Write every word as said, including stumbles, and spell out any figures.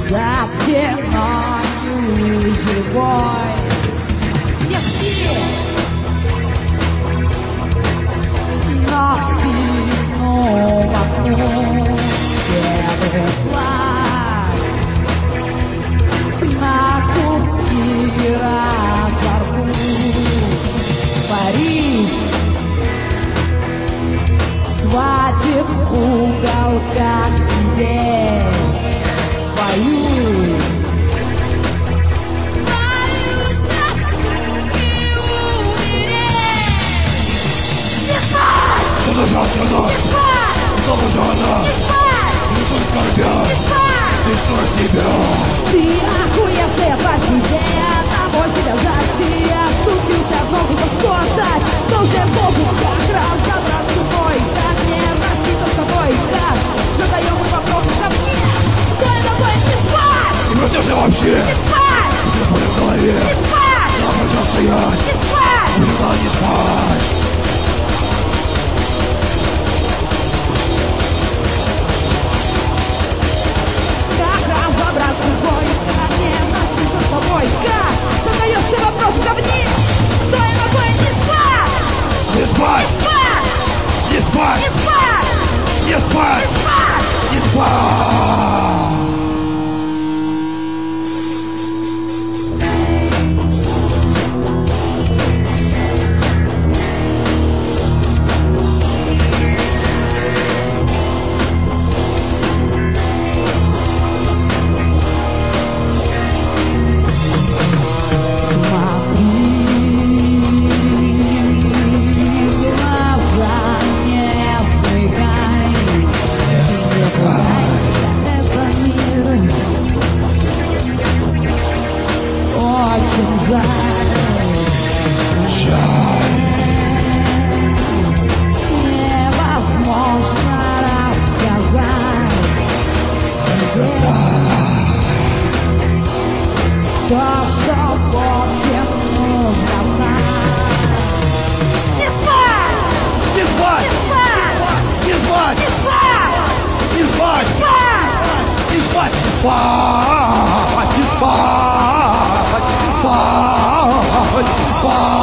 За стеною живой не все на спину в окно белый флаг на кубки разорву. Париж хватит в уголках сидеть. Боюсь, боюсь не умереть. Не спать! Что нужно сюда? Не спать! Что нужно? Не спать! Не сон скорбя! Не спать! Не сон себя! Ты охуевшая посидея, тобой тебя засти, оступился в ногу, то что стать? Должен Богу как разобраться с тобой, как не расти с тобой, как задаем мы вопросы ко мне. Что это такое? Не спать! Не проснешься вообще! Не спать! Все будет в голове! Не спать! Я пошел стоять! Не спать! Никогда не спать! Как разобраться с тобой, как не расти с тобой, как задаешь ты вопросы ко мне. Что это такое? Не спать! Не спать! Не спать! Не спать! Не спать! Не спать! Не спать! Не спать! То, что Богом нужно знать. Не спать! Не спать! Не спать! Не спать! Не спать! Не спать! Не спать! Не спать! Не спать! Не спать! Не спать! Не спать!